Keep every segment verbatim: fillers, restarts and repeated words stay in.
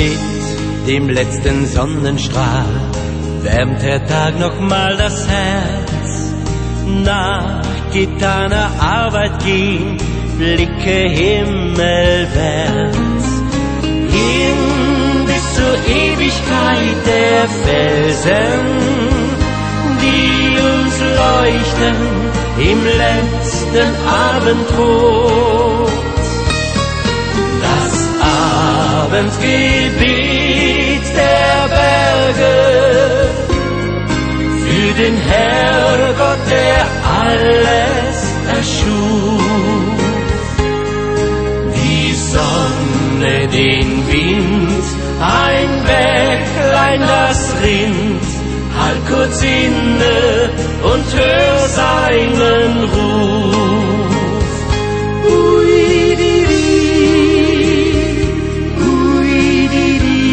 Mit dem letzten Sonnenstrahl wärmt der Tag nochmal das Herz. Nach getaner Arbeit gehen Blicke himmelwärts. Hin bis zur Ewigkeit der Felsen, die uns leuchten im letzten Abendrot. Das Abendgebet der Berge für den Herrgott, der alles erschuf. Die Sonne, den Wind, ein Bächlein, das rinnt. Halt kurz inne und hör seinen Ruf. Ui, di, di, ui, di, di,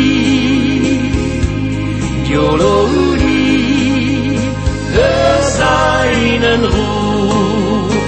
diolo, ui, hör seinen Ruf.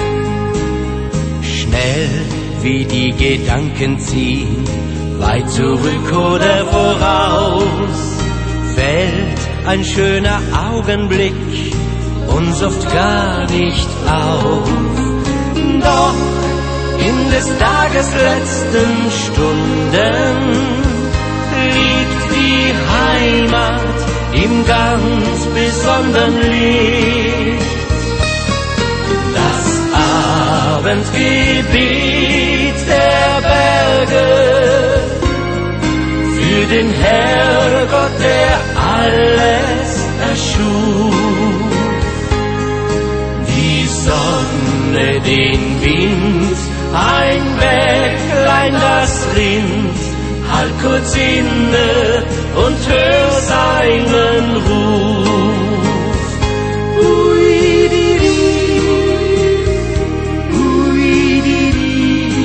Schnell wie die Gedanken ziehen, weit zurück oder voraus, fällt ein schöner Augenblick uns oft gar nicht auf. Doch in des Tages letzten Stunden liegt die Heimat im ganz besonderen Licht. Das Abendgebet der Berge für den Herrgott, der alles erschuf. Die Sonne, den Wind, ein Bächlein, das rinnt. Halt kurz inne und hör seinen Ruf. Ui, di, di, ui, di, di,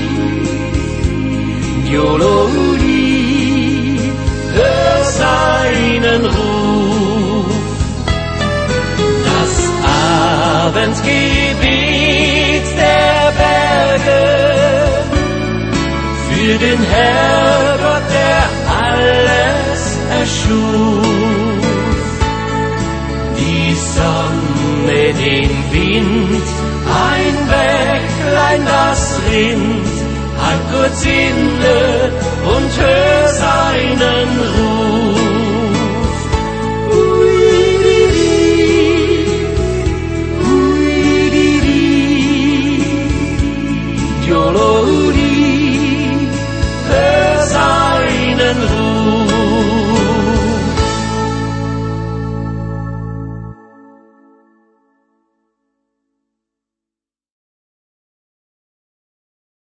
diolo, ui, hör seinen Ruf. Das Abendgebet der Berge für den Herrgott, der alles erschuf. Die Sonne, den Wind, ein Bächlein, das rinnt. Halt kurz inne und hör